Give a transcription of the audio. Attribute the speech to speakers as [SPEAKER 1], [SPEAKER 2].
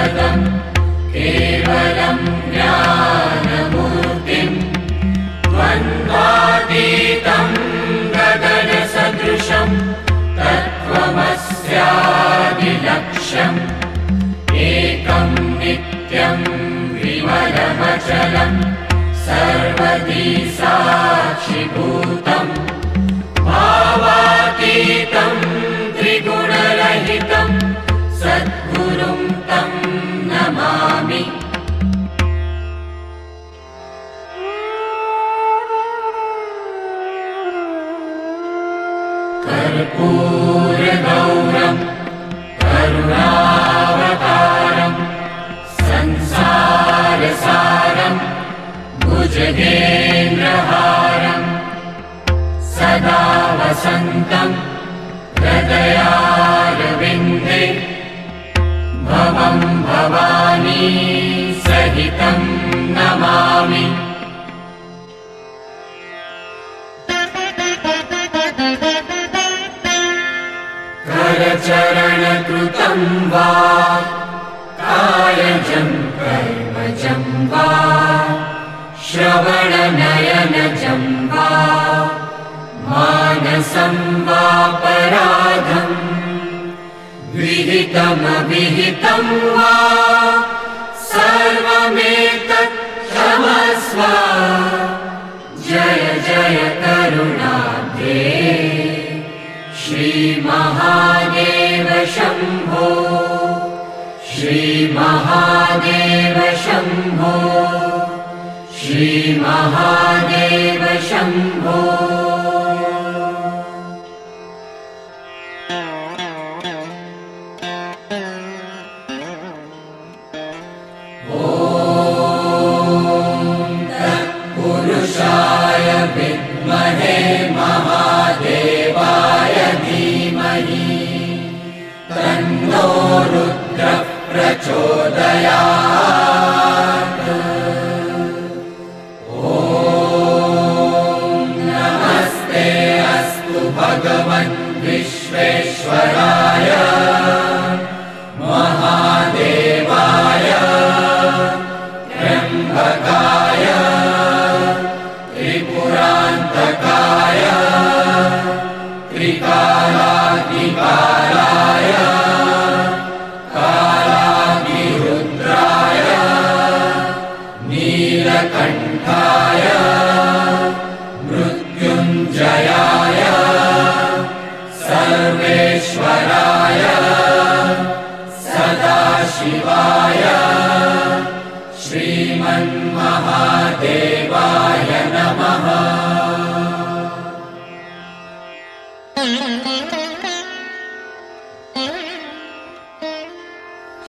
[SPEAKER 1] पदं केवलं ज्ञानमूर्तिम् द्वन्द्वातीतं गगनसदृशं तत्त्वमस्यादिलक्ष्यम् एकं नित्यं विमलमचलं सर्वधी साक्षिभूतम् भावातीतं त्रिगुणरहितं सद्गुरुं तं नमामि। कर्पूरगौरं करुणावतारं संसारसारं भुजगेन्द्रहारं सदा वसन्तं हृदयारविन्दे भवं भवानी सहितं नमामि। करचरणकृतं वा कायजं कर्मजं वा श्रवणनयनजं वा मानसं वापराधं विहितमविहितं वा सर्वमेतत् क्षमस्व। जय जय करुणाब्धे श्रीमहादेव शम्भो श्रीमहादेव शम्भो श्रीमहादेव शम्भो। ॐ तत्पुरुषाय विद्महे महादेवाय धीमहि तन्नो रुद्रः प्रचोदयात्। ॐ नमस्ते अस्तु भगवन् विश्वेश्वराय महादेवाय त्र्यम्बकाय त्रिपुरान्तकाय त्रिकालाधिकाराय कालाधिरुद्राय नीलकण्ठाय मृत्युञ्जयाय सर्वेश्वराय सदाशिवाय श्रीमन्महादेवाय नमः।